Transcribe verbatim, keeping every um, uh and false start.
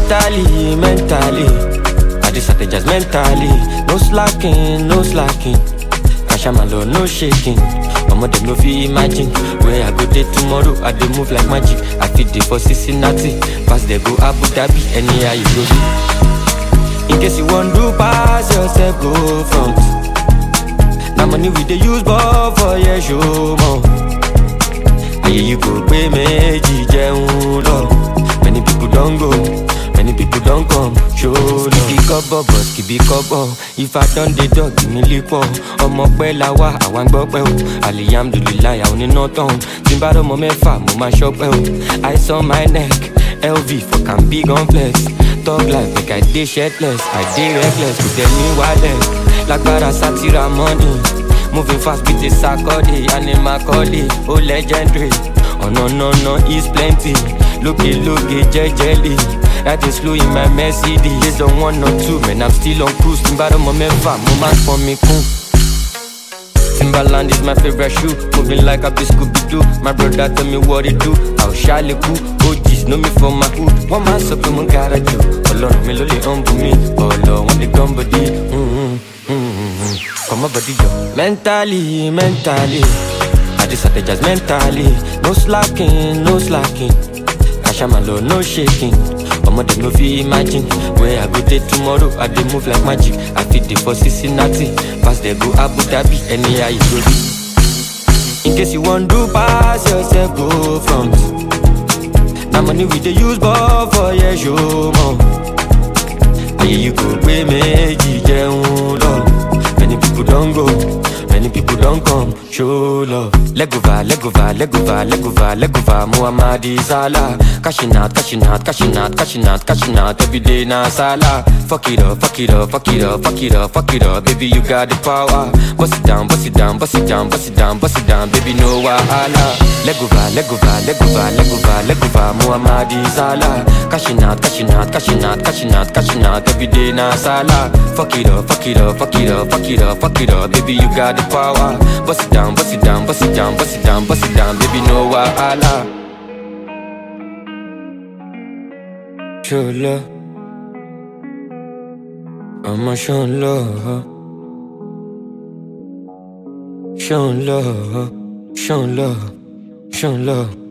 Mentally, mentally, I just strategize mentally. No slacking, no slacking. Cash am alone, no shaking. Mama dem no fit imagine where I go day tomorrow. I dey move like magic. I fit dey for Cincinnati, pass dey go Abu Dhabi, anyhow you go be. In case you want to pass yourself, go front. Now money we dey use ball for your show more. Aye you go pay meji jeun lo. Many people don't go, many people don't come. Show no. Skibi kobo, boss, skibi kobo. If I done the dog, give me lipo. Omo pe la wa, I want go pe o. Alhamdulillah, I only know town. Timbaro mo mefa, mo ma shop o. Ice on my neck, L V for can big on flex. Talk life, make I dey shirtless, I dey reckless. To tell me why less, like para satira money. Moving fast with the Sakodi, Anima Koli, oh legendary. Oh no no no, it's plenty. Looky looky, jelly. That is slow in my Mercedes. This don't want no two, man. I'm still on cruise. Timbaro mo mefa, mo man for me cool. Timberland is my favorite shoe. Moving like a Scooby-Doo. My brother tell me what it do. How shall it cool? O Gs know me for my hood. One man suck me gotta do. Olo me loli humble me. Olo want the gun body. Mm-hmm, mm-hmm. Come on body yo. Mentally, mentally, I just strategize mentally. No slacking, no slacking. Cash am alone, no shaking. Mama dem no fit imagine where I go day tomorrow. I dey move like magic. I fit dey for Cincinnati, pass dey go Abu Dhabi, anyhow you go be. In case you want to pass yourself, go front. Now money we dey use ball for your show more. Aye you go pay meji jeun lo. Many people don't go, many people don't come. Show love. Legova, legova, legova, legova, legova. Muhammadi Salah. Cashing out, cashing out, cashing out, cashing out, cashing out. Every day na Salah. Fuck it up, fuck it up, fuck it up, fuck it up, fuck it up. Baby, you got the power. Bust it down, bust it down, bust it down, bust it down, bust it down. Baby, no wahala. Legova, legova, legova, legova, legova. Muhammadi Salah. Cashing out, cashing out, cashing out, cashing out, cashing out. Every day na Salah. Fuck it up, fuck it up, fuck it up, fuck it up, fuck it up. Baby, you got the power. Bust it down, bust it down, bust it down, bust it down, bust it down. Baby, no wahala. Show love, I'ma show love, show love, show love, show love.